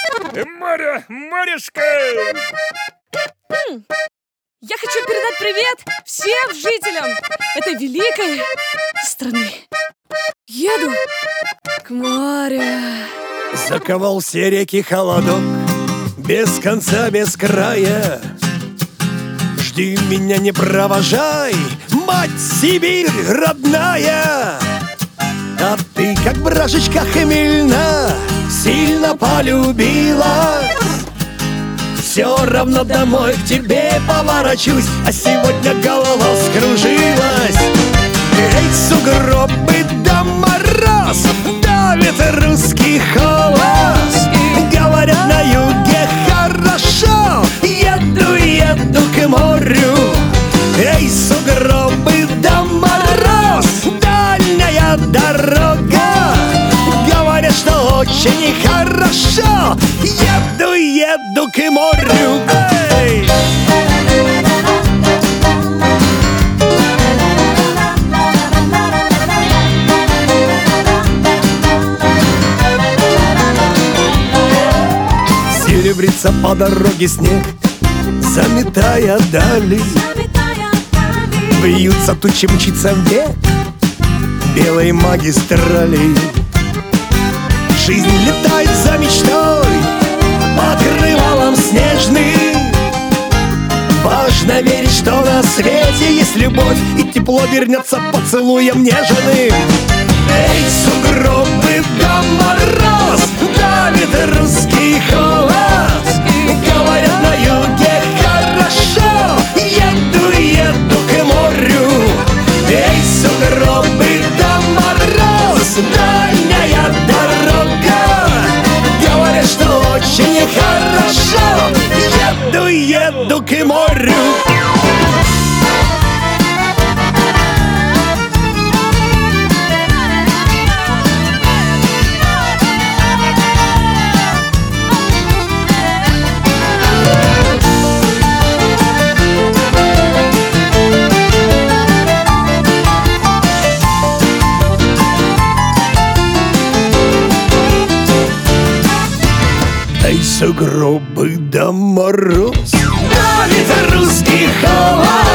Море, морешка! Я хочу передать привет всем жителям этой великой страны. Еду к морю. Заковал все реки холодок, без конца, без края. Жди меня, не провожай, мать Сибирь родная. А ты, как брашечка хмельна, сильно полюбила. Все равно домой к тебе поворачусь, а сегодня голова скружилась. Эй, сугробы да мороз, давит русский холод. Говорят, на юге хорошо, еду к морю. Эй, сугробы да мороз, дальняя дорога. Говорят, что очень хорошо, еду к морю. Эй! Серебрится по дороге снег, заметая дали. Вьются тучи, мчится век белой магистрали. Жизнь летает за мечтой, покрывалом снежным. Важно верить, что на свете есть любовь, и тепло вернется поцелуем нежным. Эй, сугробы да мороз, давит русский холод. Говорят, на юге хорошо, еду к морю. Эй, сугробы да мороз, дальняя дорога. Говорят, что очень хорошо, еду к морю. Эй, сугробы да мороз, давит русский холод.